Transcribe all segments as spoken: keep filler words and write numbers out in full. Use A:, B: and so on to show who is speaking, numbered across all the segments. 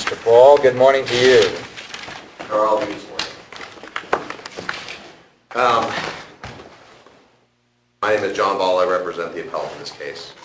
A: Mister Ball, good morning to you.
B: Carl, this morning. Um, my name is John Ball. I represent the appellant in this case.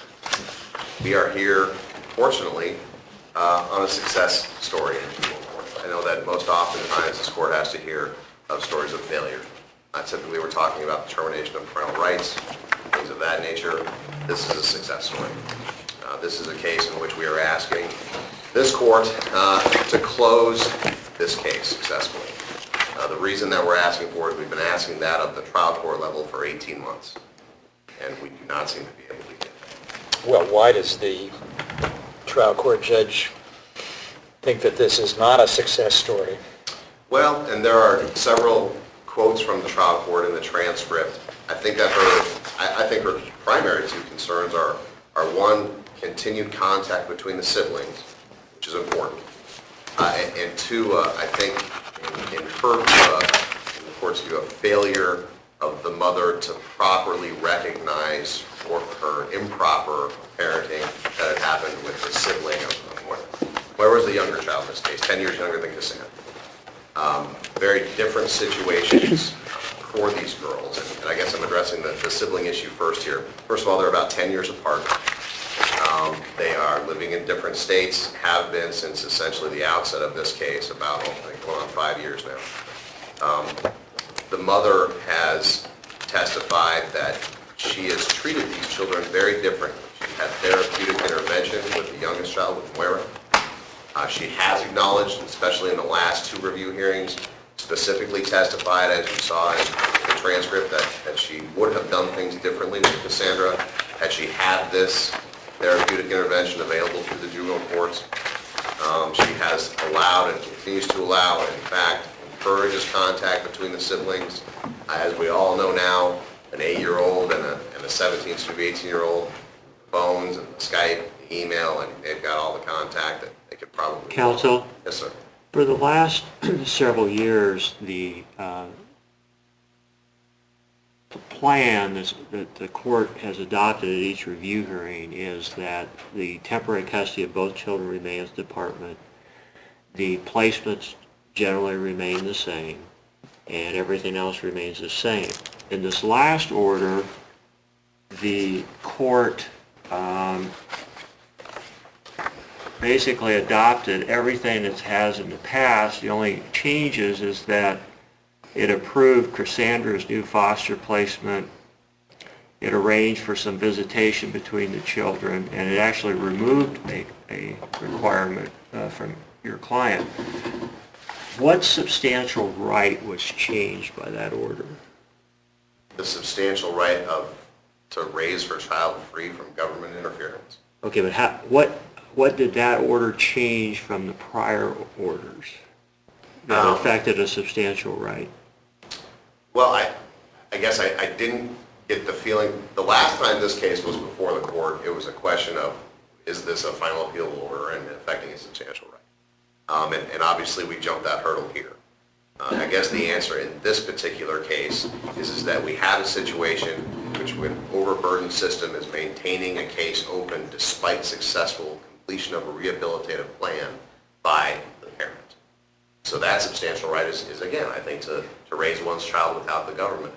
B: We are here, fortunately, uh, on a success story in juvenile court. I know that most oftentimes this court has to hear of stories of failure. Uh, typically, we're talking about the termination of parental rights, things of that nature. This is a success story. Uh, this is a case in which we are asking this court uh, to close this case successfully. Uh, the reason that we're asking for it, we've been asking that of the trial court level for eighteen months, and we do not seem to be able to get that.
A: Well, why does the trial court judge think that this is not a success story?
B: Well, and there are several quotes from the trial court in the transcript. I think that her, I, I think her primary two concerns are, are one, continued contact between the siblings, which is important, uh, and, and two, uh, I think in, in her, uh, in the court's view, a failure of the mother to properly recognize for her improper parenting that had happened with the sibling of, of Moira. Moira was the younger child in this case, ten years younger than Cassandra. Um, very different situations for these girls, and, and I guess I'm addressing the, the sibling issue first here. First of all, they're about ten years apart. Um, they are living in different states, have been since essentially the outset of this case, about oh, I think going on five years now. Um, the mother has testified that she has treated these children very differently. She had therapeutic intervention with the youngest child, with Moira. Uh, she has acknowledged, especially in the last two review hearings, specifically testified, as you saw in the transcript, that, that she would have done things differently with Cassandra had she had this therapeutic intervention available through the juvenile courts. Um, she has allowed and continues to allow, and in fact, encourages contact between the siblings. As we all know now, an eight-year-old and a, and a seventeen, soon to be eighteen-year-old, phones and Skype, email, and they've got all the contact that they could probably...
C: Counsel?
B: Yes, sir.
C: For the last several years, the uh, plan is, that the court has adopted at each review hearing is that the temporary custody of both children remains department, the placements generally remain the same, and everything else remains the same. In this last order, the court um, basically adopted everything it has in the past. The only changes is that it approved Cassandra's new foster placement. It arranged for some visitation between the children, and it actually removed a, a requirement uh, from your client. What substantial right was changed by that order?
B: The substantial right of to raise her child free from government interference.
C: Okay, but how, what what did that order change from the prior orders that
B: Um,
C: affected a substantial right?
B: Well, I, I guess I, I didn't get the feeling, the last time this case was before the court, it was a question of, is this a final appeal order and affecting a substantial right? Um, and, and obviously we jumped that hurdle here. Uh, I guess the answer in this particular case is, is that we have a situation in which an overburdened system is maintaining a case open despite successful completion of a rehabilitative plan by the parent. So that substantial right is, is again, I think, to, to raise one's child without the government.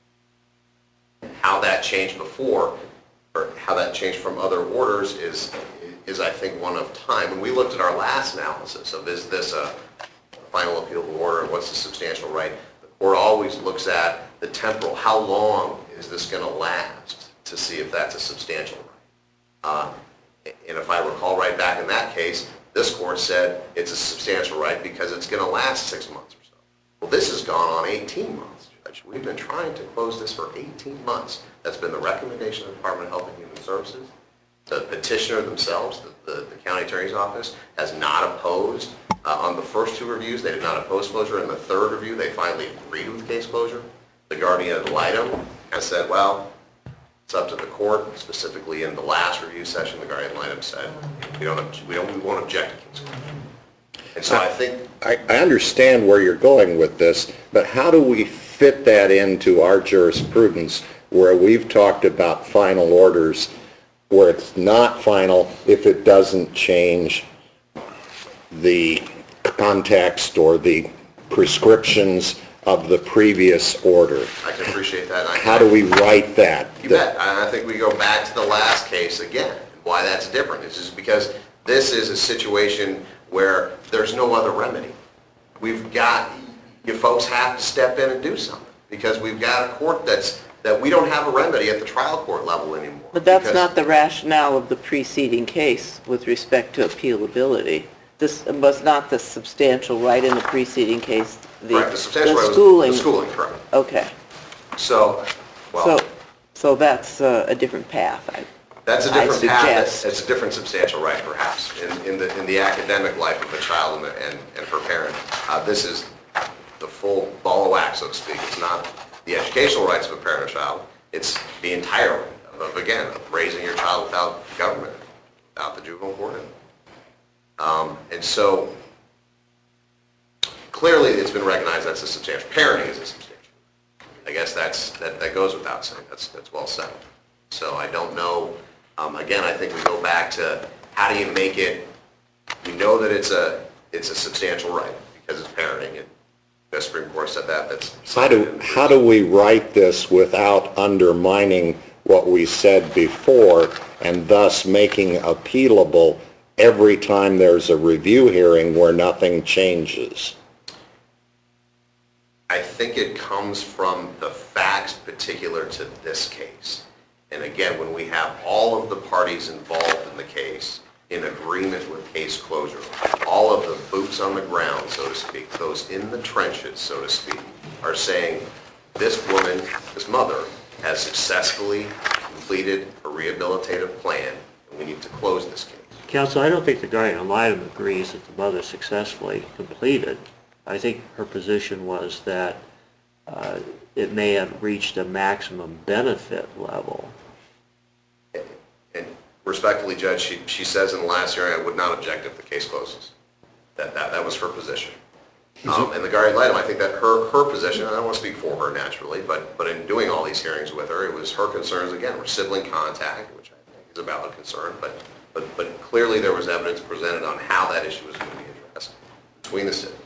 B: How that changed before, or how that changed from other orders is, is I think, one of time. When we looked at our last analysis of is this a final appeal order and what's the substantial right, the court always looks at the temporal, how long is this going to last, to see if that's a substantial right. Uh, and if I recall right back in that case, this court said it's a substantial right because it's going to last six months or so. Well, this has gone on eighteen months, Judge. We've been trying to close this for eighteen months. That's been the recommendation of the Department of Health and Human Services. The petitioner themselves, the, the, the county attorney's office, has not opposed. Uh, on the first two reviews, they did not oppose closure. In the third review, they finally agreed with case closure. The guardian ad litem has said, well, it's up to the court. Specifically in the last review session, the guardian ad litem said, we don't, we don't, we won't object to case closure. And so I think...
D: I, I understand where you're going with this, but how do we fit that into our jurisprudence where we've talked about final orders where it's not final if it doesn't change the context or the prescriptions of the previous order.
B: I can appreciate that. I-
D: How do we write that?
B: You bet. I I think we go back to the last case again. Why that's different is just because this is a situation where there's no other remedy. We've got, you folks have to step in and do something because we've got a court that's, that we don't have a remedy at the trial court level anymore.
E: But that's
B: Because-
E: not the rationale of the preceding case with respect to appealability. This was not the substantial right in the preceding case. The,
B: Correct, the substantial right was
E: schooling.
B: the schooling, correct.
E: Okay.
B: So, well,
E: So, so that's uh, a different path. I,
B: that's a
E: I
B: different path.
E: suggest.
B: It's a different substantial right, perhaps, in, in the in the academic life of a child and, and, and her parent. Uh, this is the full ball of wax, so to speak. It's not the educational rights of a parent or child. It's the entire right of, of again, of raising your child without government, without the juvenile court. Um, and so, clearly, it's been recognized that's a substantial. Parenting is a substantial. I guess that's that, that goes without saying. That's that's well settled. So I don't know. Um, again, I think we go back to how do you make it? We know that it's a it's a substantial right because it's parenting, and the Supreme Court said that. That's
D: How do, how do we write this without undermining what we said before and thus making appealable every time there's a review hearing where nothing changes?
B: I think it comes from the facts particular to this case. And again, when we have all of the parties involved in the case in agreement with case closure, all of the boots on the ground, so to speak, those in the trenches, so to speak, are saying this woman, this mother, has successfully completed a rehabilitative plan, and we need to close this case.
C: Counsel, I don't think the guardian ad litem agrees that the mother successfully completed. I think her position was that uh, it may have reached a maximum benefit level.
B: And respectfully, Judge, she, she says in the last hearing, I would not object if the case closes. That, that, that was her position. Um, and the guardian ad litem, I think that her, her position, and I don't want to speak for her naturally, but, but in doing all these hearings with her, it was her concerns, again, were sibling contact, which I think is a valid concern, but, but, but clearly there was evidence presented on how that issue was going to be addressed between the siblings.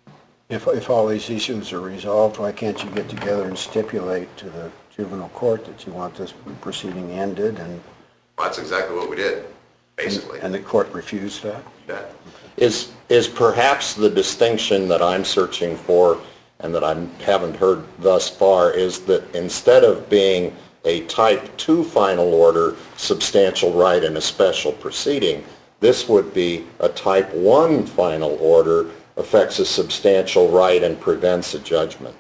F: If, if all these issues are resolved, why can't you get together and stipulate to the juvenile court that you want this proceeding ended and...
B: Well, that's exactly what we did, basically.
F: And the court refused that?
B: That.
D: Is, is perhaps the distinction that I'm searching for and that I haven't heard thus far is that instead of being a type two final order, substantial right in a special proceeding, this would be a type one final order, affects a substantial right and prevents a judgment.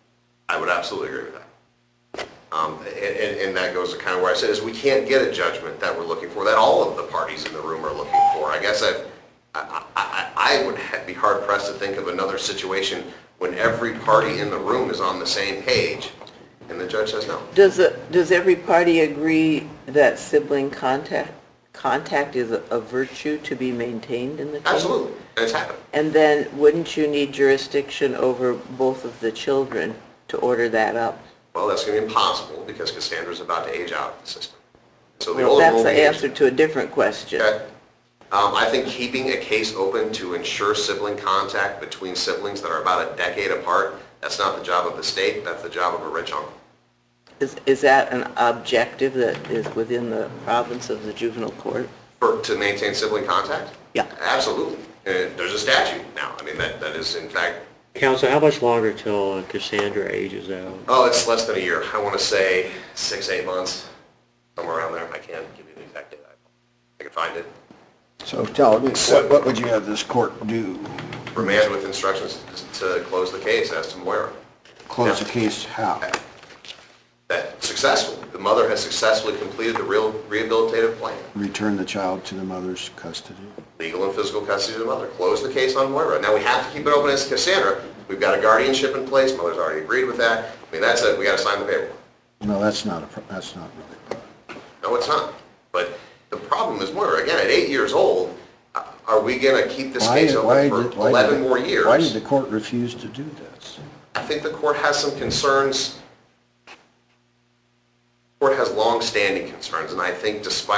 B: I would absolutely agree with that. Um, and, and, and that goes to kind of where I said is we can't get a judgment that we're looking for, that all of the parties in the room are looking for. I guess I've, I, I, I would be hard-pressed to think of another situation when every party in the room is on the same page and the judge says no.
E: Does it, does every party agree that sibling contact contact is a, a virtue to be maintained in the case?
B: Absolutely, and it's happened.
E: And then wouldn't you need jurisdiction over both of the children to order that up?
B: Well, that's going to be impossible because Cassandra's about to age out of the system. So the
E: Well,
B: older
E: that's
B: will
E: the
B: be
E: answer
B: aged.
E: to a different question.
B: Okay. Um, I think keeping a case open to ensure sibling contact between siblings that are about a decade apart, that's not the job of the state, that's the job of a rich uncle.
E: Is, is that an objective that is within the province of the juvenile court?
B: For, to maintain sibling contact?
E: Yeah.
B: Absolutely. And there's a statute now. I mean, that, that is in fact,
C: Counsel, how much longer till uh, Cassandra ages out?
B: oh, it's less than a year. I want to say six, eight months, somewhere around there. I can't give you an exact date. I can find it.
F: So tell me, what, what would you have this court do?
B: Remand with instructions to close the case as to Moira.
F: Close
B: Yeah.
F: the case how?
B: That successful. The mother has successfully completed the real rehabilitative plan.
F: Return the child to the mother's custody?
B: Legal and physical custody of the mother. Close the case on Moira. Now, we have to keep it open as Cassandra. We've got a guardianship in place. Mother's already agreed with that. I mean, that's it. We got to sign the paperwork.
F: No, that's not a, pro- that's not really.
B: No, it's not. But the problem is Moira, again, at eight years old, uh, are we going to keep this
F: Why-
B: case
F: why
B: open
F: did-
B: for
F: why did
B: eleven
F: the-
B: more years?
F: Why did the court refuse to do this?
B: I think the court has some concerns. The court has long-standing concerns, and I think despite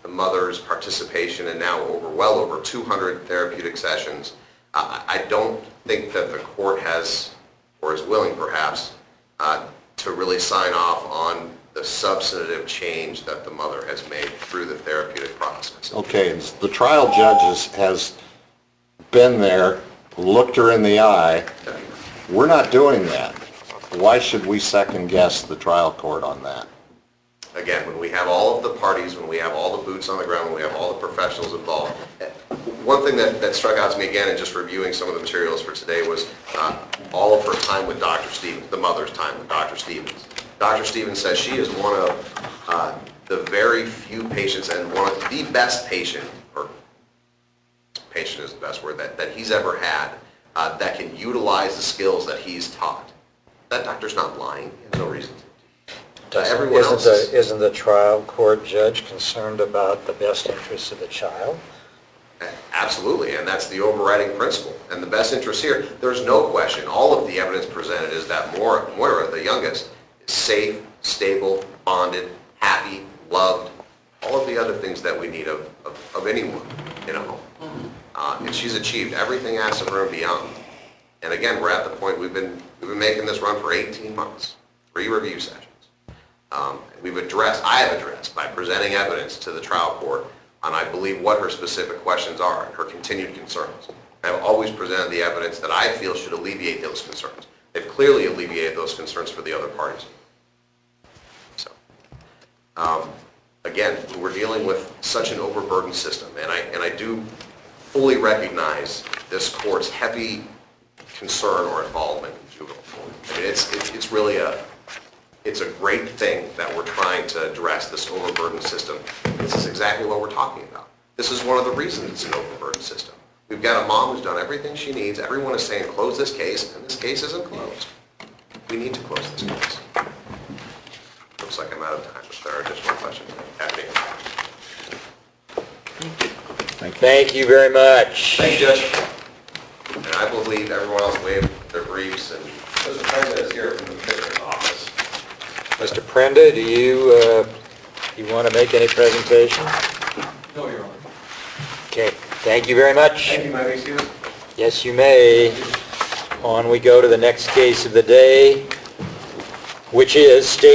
B: the mother's participation in now over, well over two hundred therapeutic sessions, I I don't think that the court has, or is willing perhaps, uh, to really sign off on the substantive change that the mother has made through the therapeutic process.
D: Okay, and the trial judge has, has been there, looked her in the eye. We're not doing that. Why should we second guess the trial court on that?
B: Again, when we have all of the parties, when we have all the boots on the ground, when we have all the professionals involved, one thing that, that struck out to me again in just reviewing some of the materials for today was uh, all of her time with Doctor Stevens, the mother's time with Doctor Stevens. Doctor Stevens says she is one of uh, the very few patients and one of the best patient, or patient is the best word, that, that he's ever had uh, that can utilize the skills that he's taught. That doctor's not lying. He has no reason to. Uh, everyone
A: Isn't
B: else
A: the,
B: is,
A: isn't the trial court judge concerned about the best interests of the child?
B: absolutely, and that's the overriding principle. And the best interest here, there's no question, all of the evidence presented is that Moira, Moira, the youngest, is safe, stable, bonded, happy, loved, all of the other things that we need of, of, of anyone in a home. Uh, and she's achieved everything asked of her and beyond. And again, we're at the point, we've been, we've been making this run for eighteen months, three review sessions. Um, we've addressed, I have addressed, by presenting evidence to the trial court on, I believe, what her specific questions are and her continued concerns. I've always presented the evidence that I feel should alleviate those concerns. They've clearly alleviated those concerns for the other parties. So, um, again, we're dealing with such an overburdened system, and I, and I do fully recognize this court's heavy concern or involvement in juvenile court. I mean, it's, it's, it's really a, it's a great thing that we're trying to address this overburdened system. This is exactly what we're talking about. This is one of the reasons it's an overburdened system. We've got a mom who's done everything she needs. Everyone is saying, close this case, and this case isn't closed. We need to close this case. Looks like I'm out of time. If there are additional questions, happy to answer.
A: Thank you. Thank you very much.
B: Thank you, Judge. And I believe everyone else waived their briefs, and Mister President is here from the Commissioner's office.
A: Mister Prenda, do you, uh, you want to make any presentation?
G: No, Your Honor.
A: Okay, thank you very much.
G: Thank you, may I be excused?
A: Yes, you may. On we go to the next case of the day, which is State